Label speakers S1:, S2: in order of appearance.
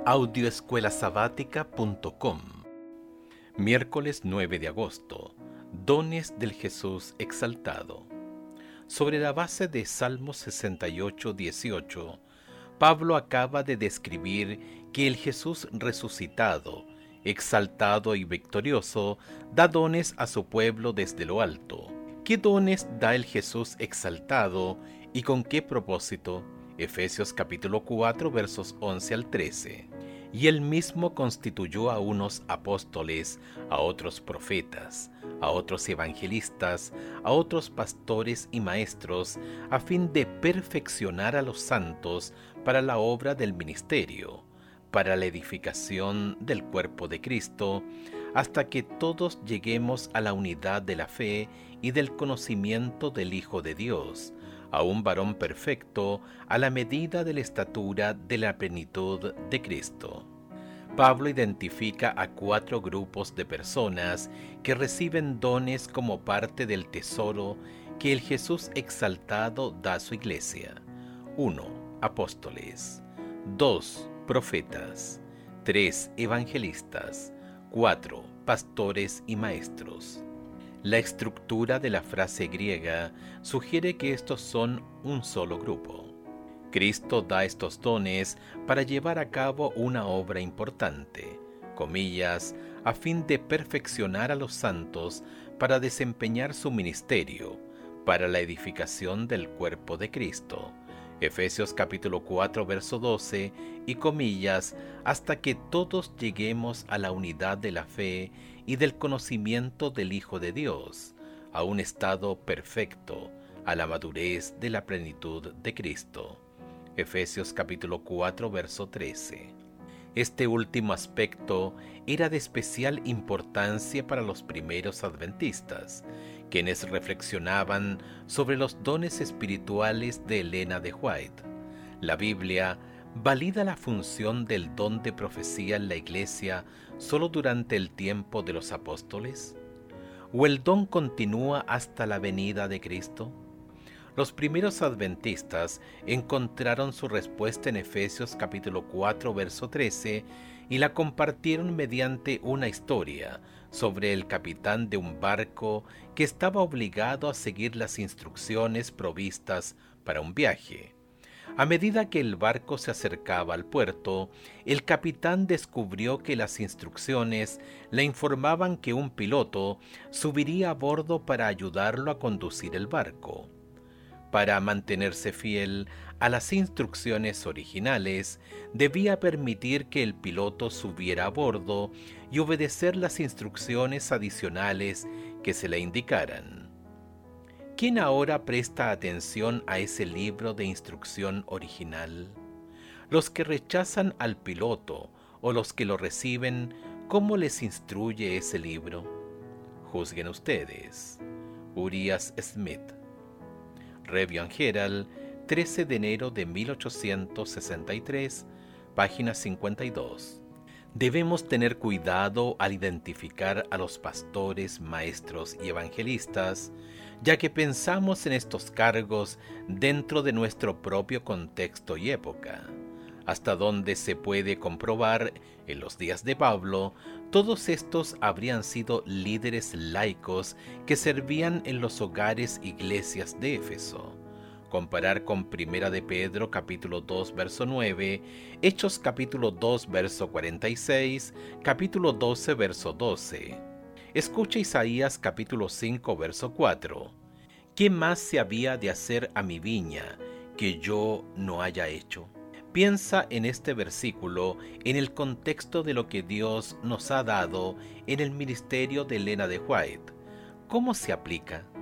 S1: Audioescuelasabática.com. Miércoles 9 de agosto. Dones del Jesús exaltado. Sobre la base de Salmo 68:18, Pablo acaba de describir que el Jesús resucitado, exaltado y victorioso, da dones a su pueblo desde lo alto. ¿Qué dones da el Jesús exaltado y con qué propósito? Efesios capítulo 4 versos 11 al 13. Y él mismo constituyó a unos apóstoles, a otros profetas, a otros evangelistas, a otros pastores y maestros, a fin de perfeccionar a los santos para la obra del ministerio, para la edificación del cuerpo de Cristo, hasta que todos lleguemos a la unidad de la fe y del conocimiento del Hijo de Dios, a un varón perfecto, a la medida de la estatura de la plenitud de Cristo. Pablo identifica a 4 grupos de personas que reciben dones como parte del tesoro que el Jesús exaltado da a su iglesia. 1. Apóstoles. 2. Profetas. 3. Evangelistas. 4. Pastores y maestros. La estructura de la frase griega sugiere que estos son un solo grupo. Cristo da estos dones para llevar a cabo una obra importante, comillas, a fin de perfeccionar a los santos para desempeñar su ministerio, para la edificación del cuerpo de Cristo. Efesios capítulo 4 verso 12 y comillas, hasta que todos lleguemos a la unidad de la fe y del conocimiento del Hijo de Dios, a un estado perfecto, a la madurez de la plenitud de Cristo. Efesios capítulo 4 verso 13. Este último aspecto era de especial importancia para los primeros adventistas, quienes reflexionaban sobre los dones espirituales de Elena de White. La Biblia valida la función del don de profecía en la Iglesia solo durante el tiempo de los apóstoles, ¿o el don continúa hasta la venida de Cristo? Los primeros adventistas encontraron su respuesta en Efesios capítulo 4 verso 13 y la compartieron mediante una historia sobre el capitán de un barco que estaba obligado a seguir las instrucciones provistas para un viaje. A medida que el barco se acercaba al puerto, el capitán descubrió que las instrucciones le informaban que un piloto subiría a bordo para ayudarlo a conducir el barco. Para mantenerse fiel a las instrucciones originales, debía permitir que el piloto subiera a bordo y obedecer las instrucciones adicionales que se le indicaran. ¿Quién ahora presta atención a ese libro de instrucción original? ¿Los que rechazan al piloto o los que lo reciben, cómo les instruye ese libro? Juzguen ustedes. Uriah Smith. Review and Herald, 13 de enero de 1863, página 52. Debemos tener cuidado al identificar a los pastores, maestros y evangelistas, ya que pensamos en estos cargos dentro de nuestro propio contexto y época. Hasta donde se puede comprobar, en los días de Pablo, todos estos habrían sido líderes laicos que servían en los hogares iglesias de Éfeso. Comparar con Primera de Pedro capítulo 2 verso 9, Hechos capítulo 2 verso 46, capítulo 12 verso 12. Escucha Isaías capítulo 5 verso 4. ¿Qué más se había de hacer a mi viña que yo no haya hecho? Piensa en este versículo en el contexto de lo que Dios nos ha dado en el ministerio de Elena de White. ¿Cómo se aplica?